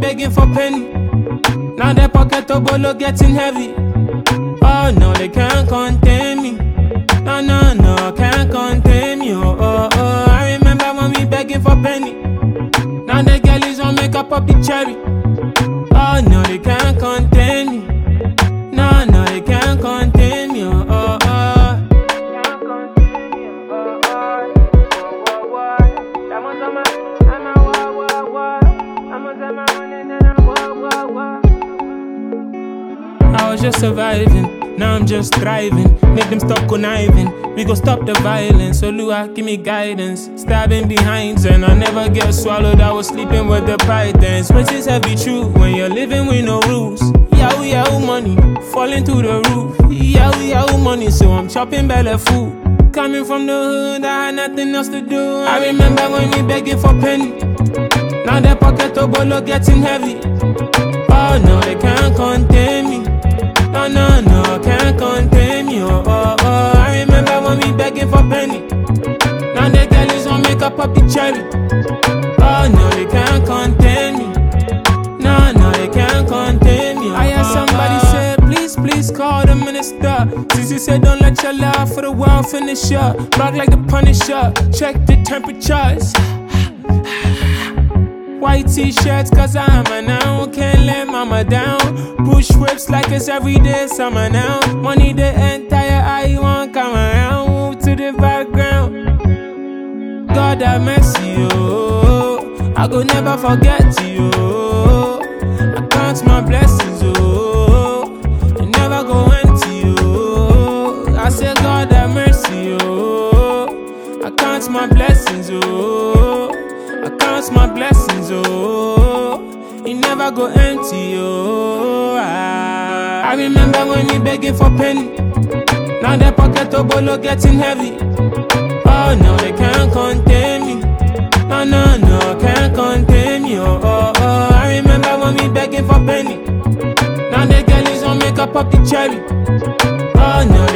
begging for penny. Now the pocket of bolo getting heavy. Oh no, they can't contain me. No, no, no, can't contain me. Oh, oh, oh. I remember when we begging for penny. Now the girlies won't make up the cherry. Oh no, they can't contain me. No, no, they can't contain me. Oh, oh, oh. I was just surviving, now I'm just thriving. Make them stop conniving, we gon' stop the violence. So Lua, give me guidance. Stabbing behind and I never get swallowed. I was sleeping with the pythons. Which is heavy true when you're living with no rules. Yahoo, yahoo money, falling through the roof. Yahoo, yahoo money, so I'm chopping belly food. Coming from the hood, I had nothing else to do. I remember when we begging for penny. Now the pocket of bolo getting heavy. Oh no, they can't contain me. No, no, no, can't contain me. Oh, oh, oh. I remember when we begging for penny. Now the girlies won't make up the cherry. Oh no, they can't contain me. No, no, they can't contain me. I heard somebody say, please, please call the minister. Sissy said, don't let your love for the world finish up. Rock like the Punisher, check the temperatures. White t-shirts cause I'm a now. Can't let mama down. Push whips like it's everyday summer now. Money the entire eye won't come around. Move to the background. God have mercy, oh. I go never forget you, oh. I count my blessings, oh. I never go empty, oh. I say God have mercy, oh. I count my blessings, oh. I count my blessings, oh. It never go empty, oh. I remember when we begging for penny. Now the pocket of bolo getting heavy. Oh no, they can't contain me. No, no, no, can't contain me, oh, oh, oh. I remember when we begging for penny. Now the girlies won't make up the cherry. Oh no,